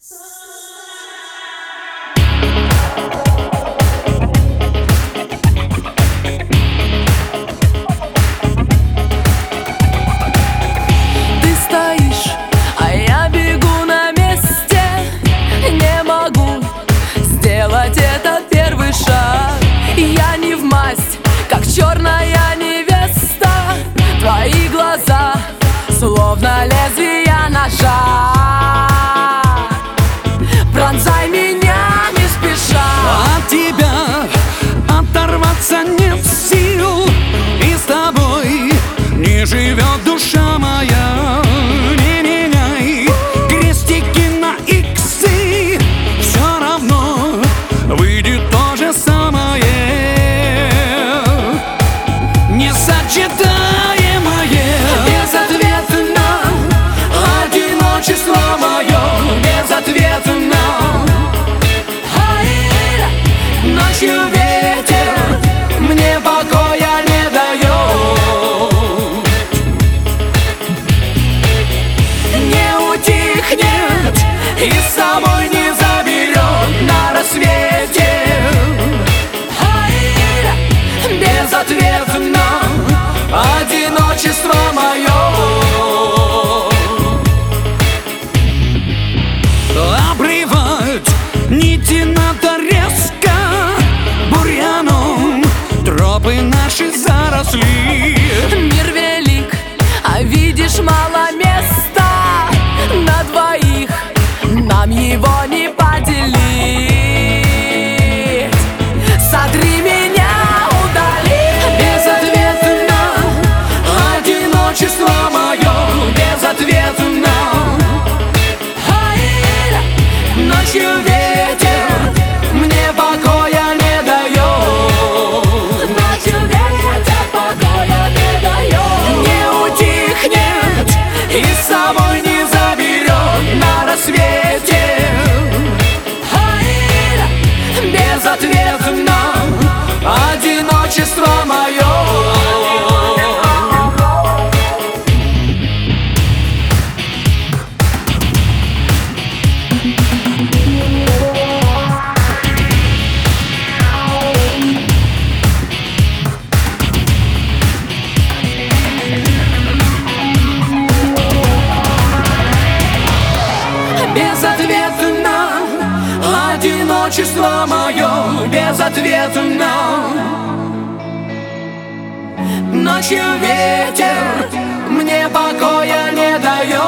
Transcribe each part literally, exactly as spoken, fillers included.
Ты стоишь, а я бегу на месте. Не могу сделать этот первый шаг. Я не в масть, как черная невеста. Твои глаза словно лезвия ножа. Пронзай меня не спеша. От тебя оторваться нет сил, и с тобой не живет душа моя. Не меняй крестики на иксы, все равно выйдет то же самое. Несочетаемое, Безответно одиночество мое, безответно. Ночью ветер мне покоя не дает. Не утихнет и с собой не заберет на рассвете. Безответно одиночество мое. Обрывать нити надо резко, бурьяном тропы наши заросли. Мир велик, а видишь, мало места на двоих, нам его не поделить. Сотри меня, удали. Безответно Одиночество мое, безответно. ночью ветер мне покоя не дает. Ночью ветер покоя не дает. Не утихнет и с собой не заберет на рассвете. Безответно одиночество мое. Безответно одиночество мое, безответно. Ночью ветер мне покоя не дает.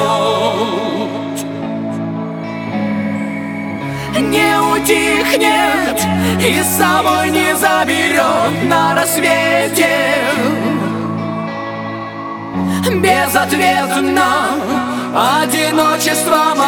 Не утихнет и с собой не заберет на рассвете. Безответно одиночество